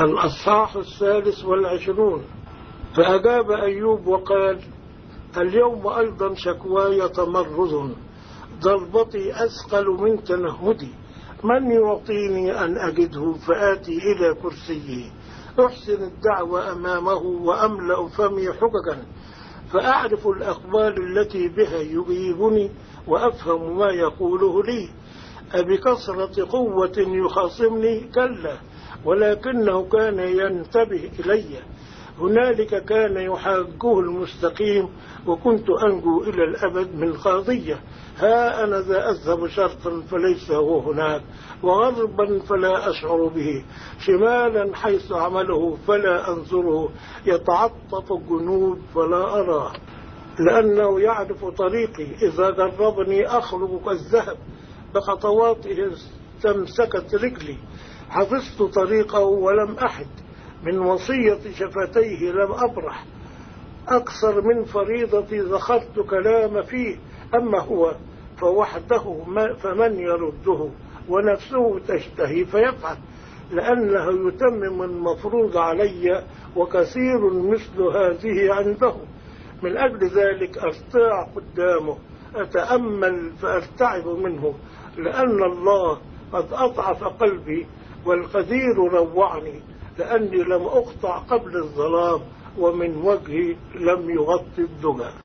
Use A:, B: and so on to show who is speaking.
A: الأصحاح 23. فأجاب أيوب وقال: اليوم أيضا شكواي تمرد، ضربتي أثقل من تنهدي. من يعطيني أن أجده فآتي إلى كرسيه، أحسن الدعوة أمامه وأملأ فمي حججا، فأعرف الأقوال التي بها يجيبني وأفهم ما يقوله لي. أبكثرة قوة يخاصمني؟ كلا، ولكنه كان ينتبه إلي. هنالك كان يحاجه المستقيم، وكنت أنجو إلى الأبد من قاضية. ها أنا ذا أذهب شرقا فليس هو هناك، وغربا فلا أشعر به، شمالا حيث عمله فلا أنظره، يتعطف الجنود فلا أراه. لأنه يعرف طريقي، إذا جربني أخلق كالذهب، بخطواته استمسكت رجلي. حفظت طريقه ولم أحد، من وصية شفتيه لم أبرح. أكثر من فريضتي ذخرت كلام فيه، أما هو فوحده فمن يرده، ونفسه تشتهي فيفعل، لأنه يتمم المفروض علي، وكثير مثل هذه عنده. من أجل ذلك أرتاع قدامه، أتأمل فأرتعب منه، لأن الله قد أضعف قلبي، والقدير روعني، لأني لم أقطع قبل الظلام، ومن وجهي لم يغطي الدجى.